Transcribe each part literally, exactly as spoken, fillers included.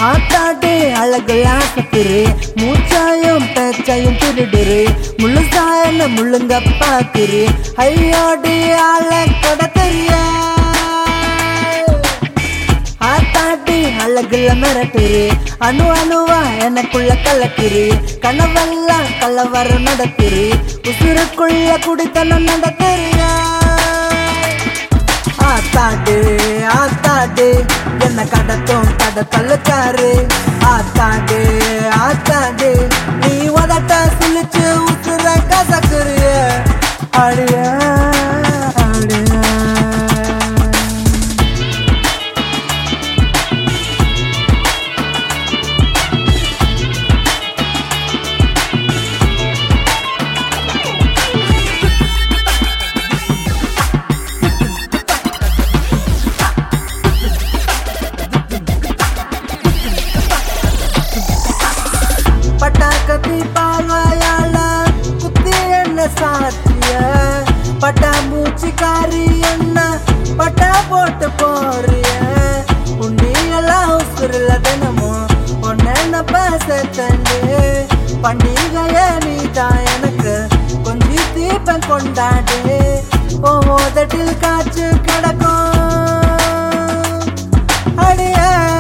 ஆத்தாடி அழகெல்லாம் சத்துரு மூச்சாயும் பேச்சாயும் திருடுரு முழுசாயன முள்ளுங்க பாக்குரு ஐயோடி ஆள கொட தெரிய ஆத்தாடி அழகுல மிரட்டுரு அணு அணுவா எனக்குள்ள கலக்குரு கனவெல்லாம் கலவரம் நடத்துரு உசுருக்குள்ள குடித்தனம் நடத்துறிய ஆத்தாடு ஆத்தாடு என்ன கடத்தும் கடத்தலுக்காரு ஆத்தாடு ஆத்தாடு நீ உதட்ட சுழிச்சு உசுர கசக்குறிய அடிய அடிய பட்டாக்கத்தி பார்வையால குத்தி என்ன சாத்திய பட்டா மூச்சிக்காரி என்ன பட்டா போட்டு போறிய உன்னியெல்லாம் உசுருல தினமும் ஒன்னு பேசத்தண்டு பண்டிகைய நீதான் எனக்கு கொஞ்சம் தீபம் கொண்டாடு ஓதட்டில் காய்ச்சி கிடக்கும் அடிய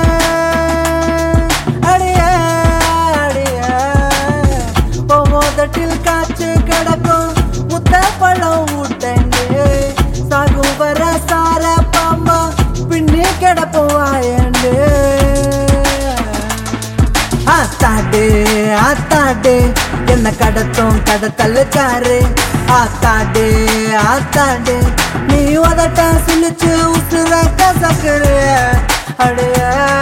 ஓதட்டில் காய்ச்சி கிடக்கும் முத்த பழம் ஊட்டண்டு சாகும் வர சார பாம்பா பின்னி கிடப்போம் வாயண்டு ஆத்தாடு ஆத்தாடு என்ன கடத்தும் கடத்தலுக்காரு ஆத்தாடு ஆத்தாடு நீ உதட்ட சுழிச்சு உசுர கசக்குரு அடைய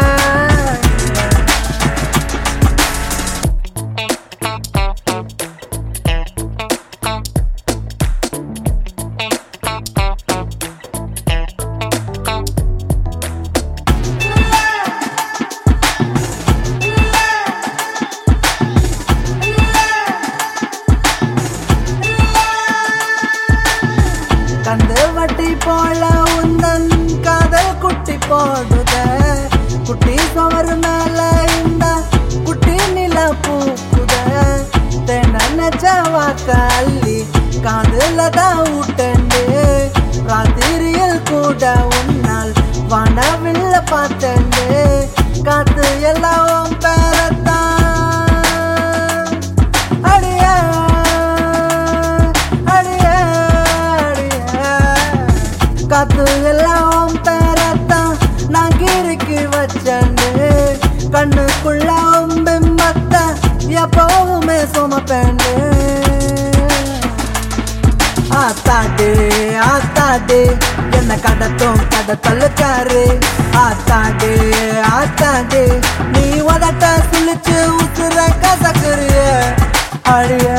கந்து வட்டி போல உந்தன் காதல் குட்டி போடுத குட்டி சவரு மேல இந்த குட்டி நில பூக்குத தென்னச்ச வாக்க அள்ளி காதுல தான் ஊட்டண்டு ராத்திரியில் கூட உன்னால் வானவில்ல பார்த்தண்டு காத்து எல்லாம் பேரத்தான் அடியா காத்து எல்லாம் பேரத்தான் நான் கிறுக்கி வச்சண்டு கண்ணுக்குள்ள பிம்பத்த எப்பவுமே சுமப்பேண்டு ஆத்தாடு ஆத்தாடு என்ன கடத்தும் கடத்தலுக்காரு ஆத்தாடு ஆத்தாடு நீ உதட்ட சுழிச்சு உசுர கசக்குறிய அடிய